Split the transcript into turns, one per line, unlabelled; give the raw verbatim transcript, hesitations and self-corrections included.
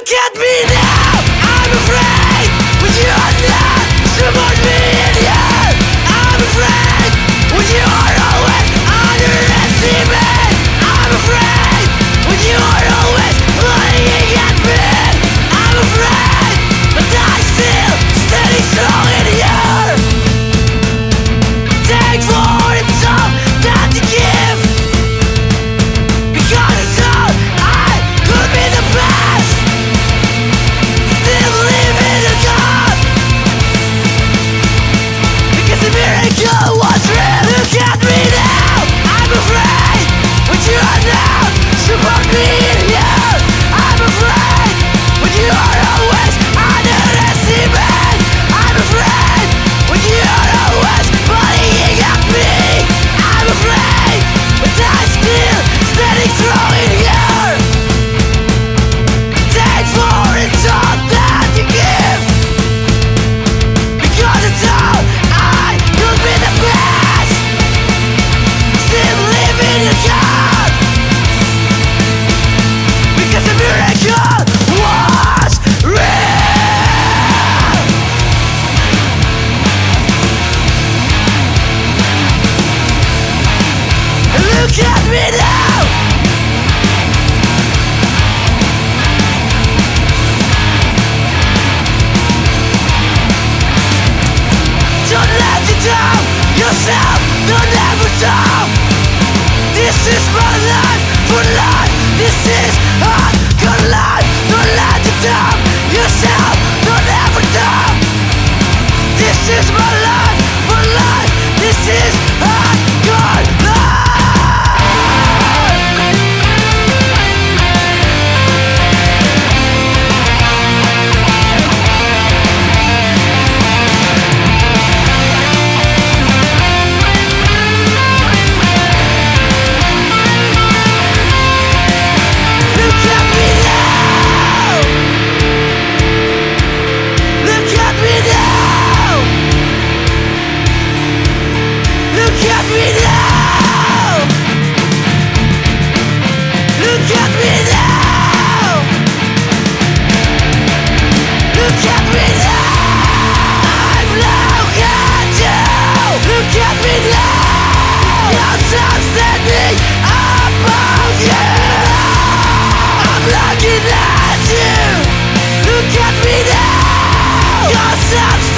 Look at me now, I'm afraid, but you're not support me in here. I'm afraid, when you are always underestimate. I'm afraid, when you are always playing at me. I'm afraid, but I still standing strong in here. Take for it's all that to give, because it's all I could be the best. Still believe in a God, because the miracle was real. Look at me now, I'm afraid, but you are now support me in here. I'm afraid, but you are always underestimate. I'm afraid, when you are always bullying at me. I'm afraid, but I'm still standing strong in here. Take for it's all that you give, because it's all I could be the best. Still living in God, because the miracle was real. Look at me now, don't let you down yourself, don't ever stop. This is my life for life, this is a good life. Don't let you down yourself, don't ever stop. This is my life for life, this is a good life. Look at me now, look at me now, look at me now, look at me now, look at me now. I'm look at you, look at me now. Yes, I'm standing above you. I'm looking at you, look at me now. Yes, I'm